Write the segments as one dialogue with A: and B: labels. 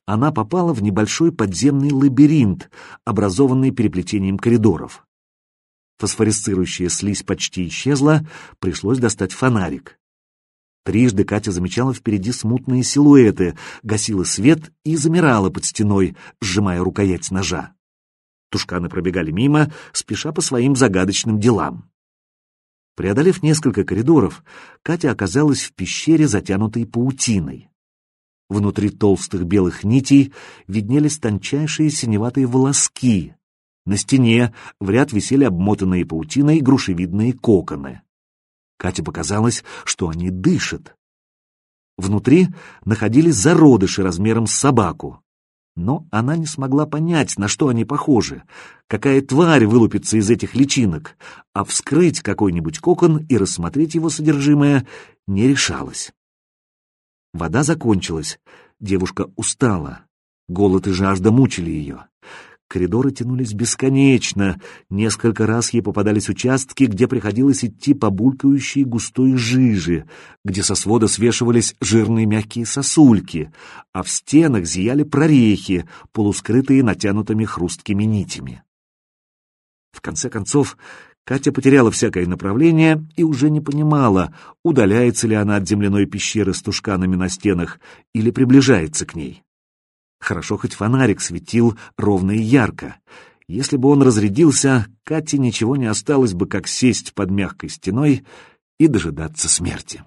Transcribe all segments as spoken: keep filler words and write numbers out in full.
A: она попала в небольшой подземный лабиринт, образованный переплетением коридоров. Фосфоресцирующая слизь почти исчезла, пришлось достать фонарик. Трижды Катя замечала впереди смутные силуэты, гасила свет и замирала под стеной, сжимая рукоять ножа. Тушканы пробегали мимо, спеша по своим загадочным делам. Преодолев несколько коридоров, Катя оказалась в пещере, затянутой паутиной. Внутри толстых белых нитей виднелись тончайшие синеватые волоски. На стене в ряд висели обмотанные паутиной грушевидные коконы. Кате показалось, что они дышат. Внутри находились зародыши размером с собаку. Но она не смогла понять, на что они похожи, какая тварь вылупится из этих личинок, а вскрыть какой-нибудь кокон и рассмотреть его содержимое не решалась. Вода закончилась, девушка устала, голод и жажда мучили ее. Коридоры тянулись бесконечно, несколько раз ей попадались участки, где приходилось идти по булькающей густой жиже, где со свода свешивались жирные мягкие сосульки, а в стенах зияли прорехи, полускрытые натянутыми хрусткими нитями. В конце концов, Катя потеряла всякое направление и уже не понимала, удаляется ли она от земляной пещеры с тушканами на стенах или приближается к ней. Хорошо, хоть фонарик светил ровно и ярко. Если бы он разрядился, Кате ничего не осталось бы, как сесть под мягкой стеной и дожидаться смерти.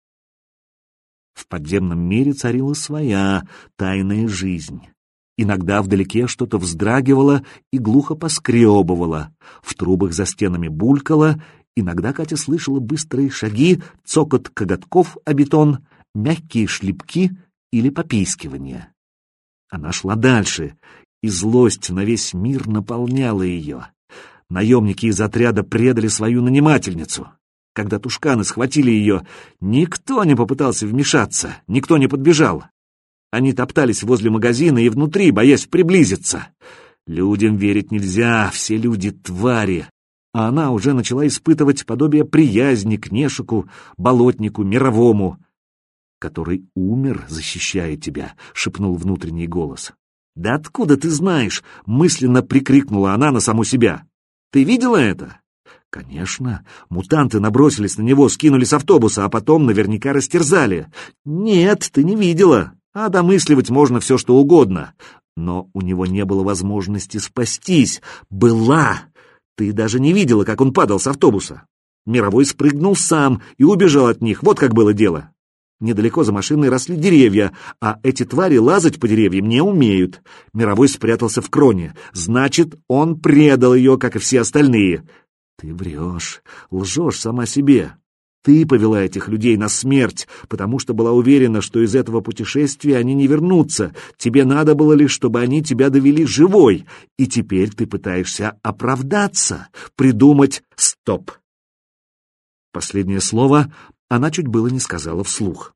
A: В подземном мире царила своя тайная жизнь. Иногда вдалеке что-то вздрагивало и глухо поскребывало, в трубах за стенами булькало, иногда Катя слышала быстрые шаги, цокот коготков о бетон, мягкие шлепки или попискивания. Она шла дальше, и злость на весь мир наполняла ее. Наемники из отряда предали свою нанимательницу. Когда тушканы схватили ее, никто не попытался вмешаться, никто не подбежал. Они топтались возле магазина и внутри, боясь приблизиться. Людям верить нельзя, все люди — твари. А она уже начала испытывать подобие приязни к Нешику, болотнику, мировому, который умер, защищая тебя, — шепнул внутренний голос. «Да откуда ты знаешь?» — мысленно прикрикнула она на саму себя. «Ты видела это?» «Конечно. Мутанты набросились на него, скинули с автобуса, а потом наверняка растерзали». «Нет, ты не видела. А домысливать можно все, что угодно. Но у него не было возможности спастись. Была. Ты даже не видела, как он падал с автобуса. Мировой спрыгнул сам и убежал от них. Вот как было дело. Недалеко за машиной росли деревья, а эти твари лазать по деревьям не умеют. Мировой спрятался в кроне. Значит, он предал ее, как и все остальные. Ты врешь, лжешь сама себе. Ты повела этих людей на смерть, потому что была уверена, что из этого путешествия они не вернутся. Тебе надо было лишь, чтобы они тебя довели живой. И теперь ты пытаешься оправдаться, придумать «стоп». Последнее слово она чуть было не сказала вслух.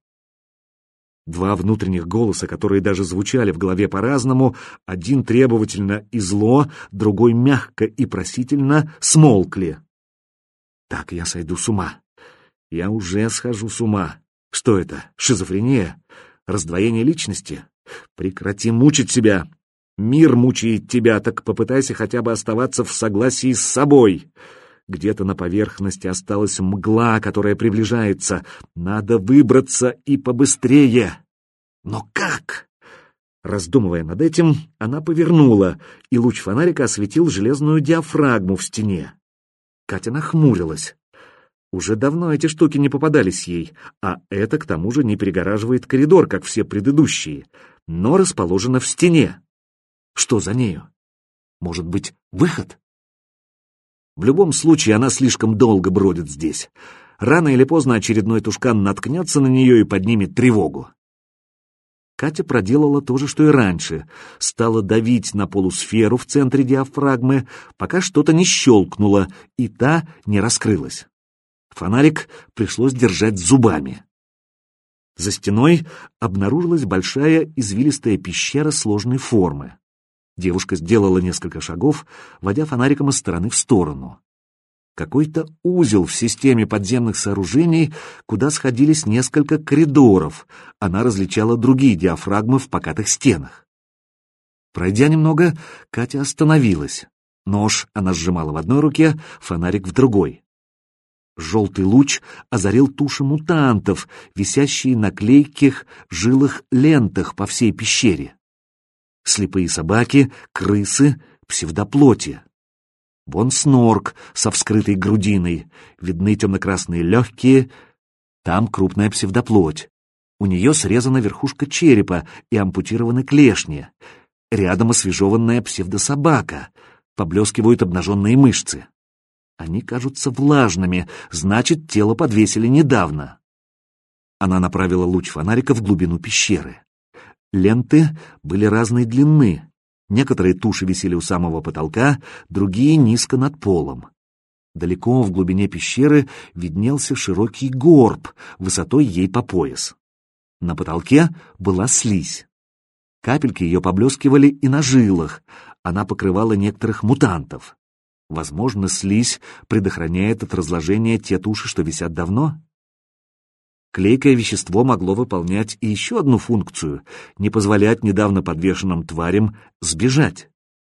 A: Два внутренних голоса, которые даже звучали в голове по-разному, один требовательно и зло, другой мягко и просительно, смолкли. Так я сойду с ума. Я уже схожу с ума. Что это? Шизофрения? Раздвоение личности? Прекрати мучить себя. Мир мучает тебя, так попытайся хотя бы оставаться в согласии с собой. Где-то на поверхности осталась мгла, которая приближается. Надо выбраться и побыстрее. Но как? Раздумывая над этим, она повернула, и луч фонарика осветил железную диафрагму в стене. Катя нахмурилась. Уже давно эти штуки не попадались ей, а это, к тому же, не перегораживает коридор, как все предыдущие, но расположено в стене. Что за нею? Может быть, выход? В любом случае, она слишком долго бродит здесь. Рано или поздно очередной тушкан наткнется на нее и поднимет тревогу. Катя проделала то же, что и раньше. Стала давить на полусферу в центре диафрагмы, пока что-то не щелкнуло, и та не раскрылась. Фонарик пришлось держать зубами. За стеной обнаружилась большая извилистая пещера сложной формы. Девушка сделала несколько шагов, водя фонариком из стороны в сторону. Какой-то узел в системе подземных сооружений, куда сходились несколько коридоров. Она различала другие диафрагмы в покатых стенах. Пройдя немного, Катя остановилась. Нож она сжимала в одной руке, фонарик в другой. Желтый луч озарил туши мутантов, висящие на клейких жилых лентах по всей пещере. Слепые собаки, крысы, псевдоплоти. Вон снорк со вскрытой грудиной, видны темно-красные легкие, там крупная псевдоплоть. У нее срезана верхушка черепа и ампутированы клешни. Рядом освежеванная псевдособака, поблескивают обнаженные мышцы. Они кажутся влажными, значит, тело подвесили недавно. Она направила луч фонарика в глубину пещеры. Ленты были разной длины. Некоторые туши висели у самого потолка, другие низко над полом. Далеко в глубине пещеры виднелся широкий горб, высотой ей по пояс. На потолке была слизь. Капельки ее поблескивали и на жилах, она покрывала некоторых мутантов. Возможно, слизь предохраняет от разложения те туши, что висят давно? Клейкое вещество могло выполнять и еще одну функцию — не позволять недавно подвешенным тварям сбежать.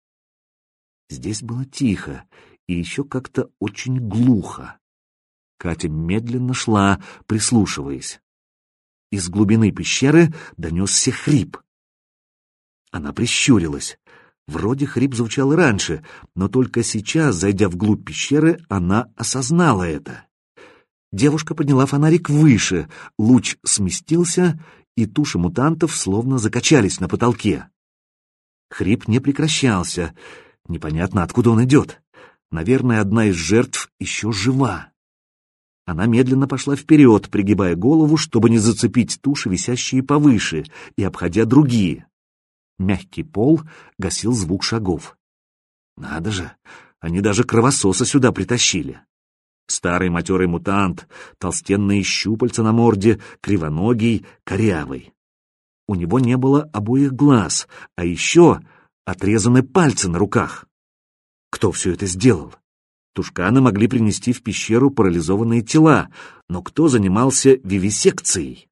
A: Здесь было тихо и еще как-то очень глухо. Катя медленно шла, прислушиваясь. Из глубины пещеры донесся хрип. Она прищурилась. Вроде хрип звучал и раньше, но только сейчас, зайдя вглубь пещеры, она осознала это. Девушка подняла фонарик выше, луч сместился, и туши мутантов словно закачались на потолке. Хрип не прекращался. Непонятно, откуда он идет. Наверное, одна из жертв еще жива. Она медленно пошла вперед, пригибая голову, чтобы не зацепить туши, висящие повыше, и обходя другие. Мягкий пол гасил звук шагов. Надо же, они даже кровососа сюда притащили. Старый матерый мутант, толстенные щупальца на морде, кривоногий, корявый. У него не было обоих глаз, а еще отрезаны пальцы на руках. Кто все это сделал? Тушканы могли принести в пещеру парализованные тела, но кто занимался вивисекцией?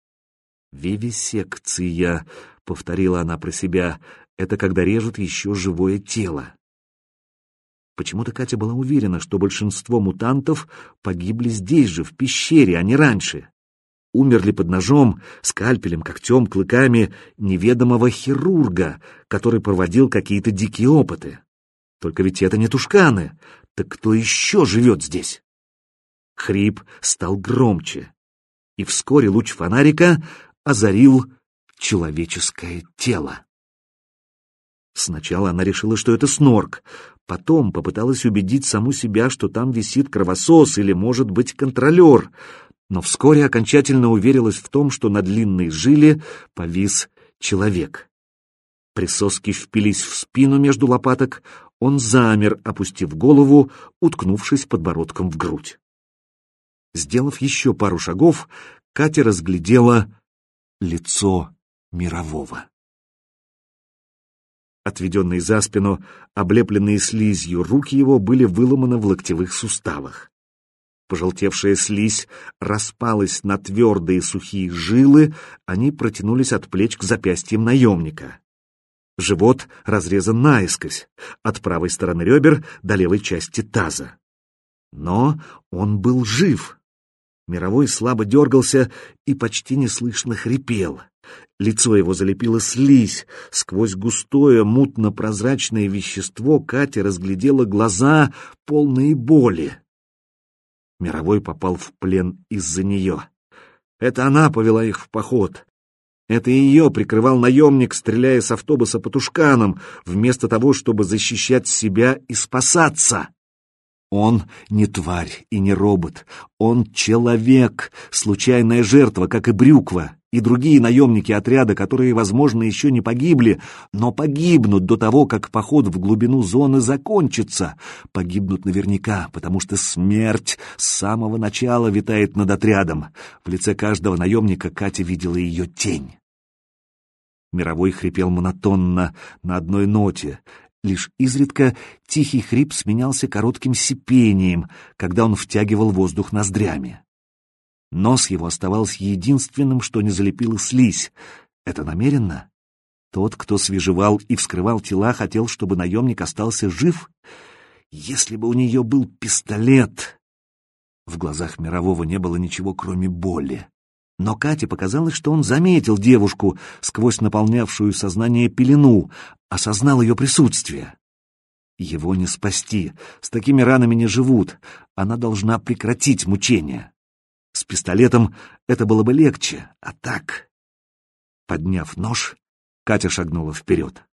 A: «Вивисекция», — повторила она про себя, — это когда режут еще живое тело. Почему-то Катя была уверена, что большинство мутантов погибли здесь же, в пещере, а не раньше. Умерли под ножом, скальпелем, когтем, клыками неведомого хирурга, который проводил какие-то дикие опыты. Только ведь это не тушканы. Так кто еще живет здесь? Хрип стал громче, и вскоре луч фонарика озарил человеческое тело. Сначала она решила, что это снорк, потом попыталась убедить саму себя, что там висит кровосос или, может быть, контролер, но вскоре окончательно уверилась в том, что на длинной жиле повис человек. Присоски впились в спину между лопаток, он замер, опустив голову, уткнувшись подбородком в грудь. Сделав еще пару шагов, Катя разглядела лицо Мирового. Отведенные за спину, облепленные слизью, руки его были выломаны в локтевых суставах. Пожелтевшая слизь распалась на твердые сухие жилы, они протянулись от плеч к запястьям наемника. Живот разрезан наискось, от правой стороны ребер до левой части таза. Но он был жив. Мировой слабо дергался и почти неслышно хрипел. Лицо его залепило слизь. Сквозь густое, мутно-прозрачное вещество Катя разглядела глаза, полные боли. Мировой попал в плен из-за нее. Это она повела их в поход. Это ее прикрывал наемник, стреляя с автобуса по тушканам, вместо того, чтобы защищать себя и спасаться. Он не тварь и не робот, он человек, случайная жертва, как и Брюква, и другие наемники отряда, которые, возможно, еще не погибли, но погибнут до того, как поход в глубину зоны закончится. Погибнут наверняка, потому что смерть с самого начала витает над отрядом. В лице каждого наемника Катя видела ее тень. Мировой хрипел монотонно, на одной ноте. Лишь изредка тихий хрип сменялся коротким сипением, когда он втягивал воздух ноздрями. Нос его оставался единственным, что не залепило слизь. Это намеренно? Тот, кто свежевал и вскрывал тела, хотел, чтобы наемник остался жив? Если бы у нее был пистолет... В глазах Мирового не было ничего, кроме боли. Но Кате показалось, что он заметил девушку сквозь наполнявшую сознание пелену, осознал ее присутствие. Его не спасти, с такими ранами не живут, она должна прекратить мучения. С пистолетом это было бы легче, а так... Подняв нож, Катя шагнула вперед.